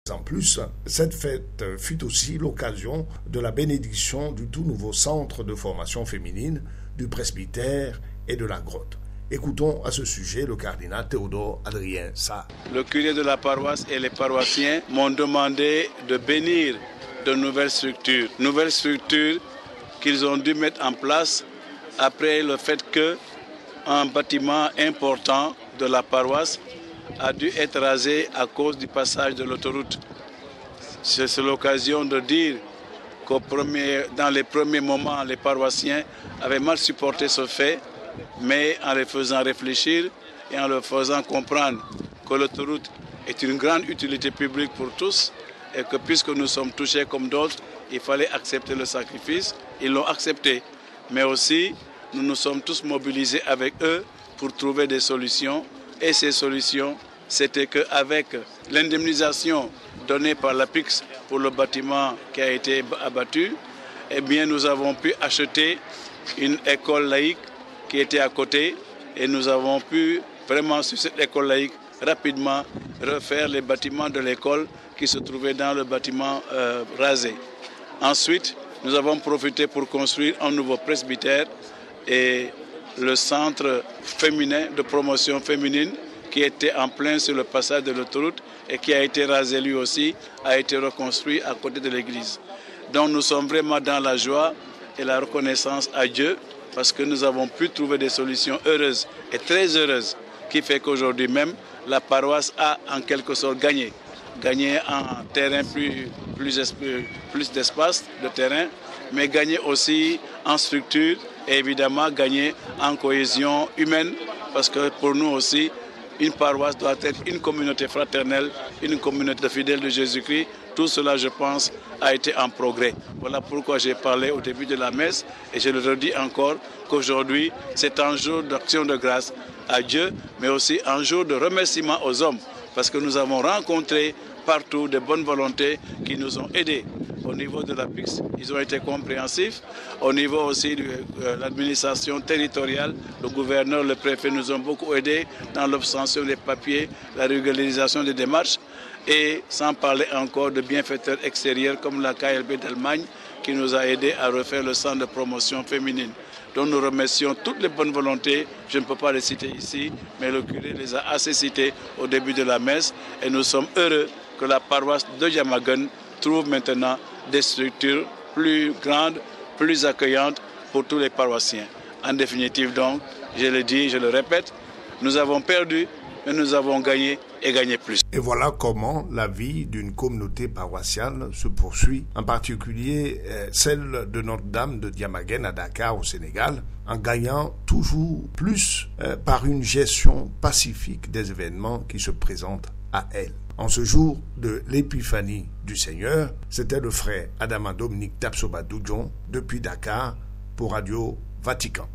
En plus, cette fête fut aussi l'occasion de la bénédiction du tout nouveau centre de formation féminine, du presbytère et de la grotte. Écoutons à ce sujet le cardinal Théodore Adrien Sarr. Le curé de la paroisse et les paroissiens m'ont demandé de bénir de nouvelles structures qu'ils ont dû mettre en place après le fait qu'un bâtiment important de la paroisse a dû être rasé à cause du passage de l'autoroute. C'est l'occasion de dire dans les premiers moments, les paroissiens avaient mal supporté ce fait, mais en les faisant réfléchir et en leur faisant comprendre que l'autoroute est une grande utilité publique pour tous et que puisque nous sommes touchés comme d'autres, il fallait accepter le sacrifice. Ils l'ont accepté, mais aussi nous nous sommes tous mobilisés avec eux pour trouver des solutions. Et ces solutions, c'était qu'avec l'indemnisation donnée par l'APIX pour le bâtiment qui a été abattu, eh bien, nous avons pu acheter une école laïque qui était à côté et nous avons pu vraiment sur cette école laïque rapidement refaire les bâtiments de l'école qui se trouvaient dans le bâtiment rasé. Ensuite, nous avons profité pour construire un nouveau presbytère et le centre féminin de promotion féminine qui était en plein sur le passage de l'autoroute et qui a été rasé lui aussi, a été reconstruit à côté de l'église. Donc nous sommes vraiment dans la joie et la reconnaissance à Dieu parce que nous avons pu trouver des solutions heureuses et très heureuses qui fait qu'aujourd'hui même, la paroisse a en quelque sorte gagné en terrain plus d'espace de terrain, mais gagné aussi en structure et évidemment gagné en cohésion humaine parce que pour nous aussi, une paroisse doit être une communauté fraternelle, une communauté de fidèles de Jésus-Christ. Tout cela, je pense, a été en progrès. Voilà pourquoi j'ai parlé au début de la messe et je le redis encore qu'aujourd'hui, c'est un jour d'action de grâce à Dieu, mais aussi un jour de remerciement aux hommes parce que nous avons rencontré partout de bonnes volontés qui nous ont aidés. Au niveau de la PIX, ils ont été compréhensifs. Au niveau aussi de l'administration territoriale, le gouverneur, le préfet nous ont beaucoup aidés dans l'obtention des papiers, la régularisation des démarches et sans parler encore de bienfaiteurs extérieurs comme la KLB d'Allemagne qui nous a aidés à refaire le centre de promotion féminine. Donc nous remercions toutes les bonnes volontés, je ne peux pas les citer ici, mais le curé les a assez cités au début de la messe et nous sommes heureux que la paroisse de Diamaguène trouve maintenant des structures plus grandes, plus accueillantes pour tous les paroissiens. En définitive donc, je le dis, je le répète, nous avons perdu, mais nous avons gagné et gagné plus. Et voilà comment la vie d'une communauté paroissiale se poursuit, en particulier celle de Notre-Dame de Diamaguène à Dakar au Sénégal, en gagnant toujours plus par une gestion pacifique des événements qui se présentent à elle. En ce jour de l'épiphanie du Seigneur, c'était le frère Adama Dominique Tapsoba Doudjon depuis Dakar pour Radio Vatican.